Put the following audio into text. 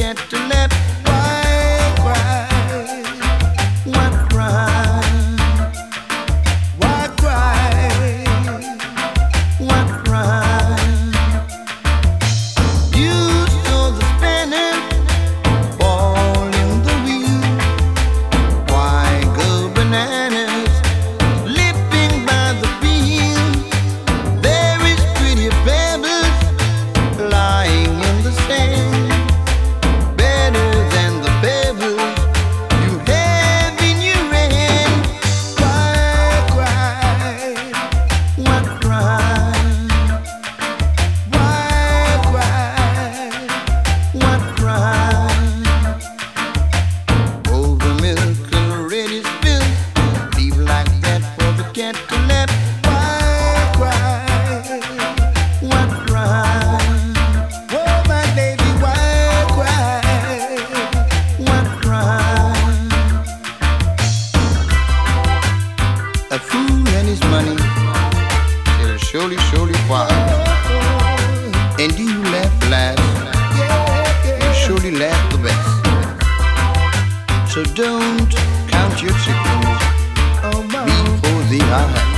cat to laugh. Why cry? Why cry? Why cry? Why cry? You saw the spanner fall in the wheel. Why go bananas slipping by the wheel? There is pretty pebbles lying in the sand, better than the pebbles you have in your hand. Why cry? Why cry? Why cry? Why cry? Oh, the milk already spilled. Leave like that for the cat to lap. Why cry? Why cry? Oh, my baby, why cry? Why cry? A fool and his money shall surely, surely while. And do you laugh last? You surely laugh the best. So don't count your chickens before the eye.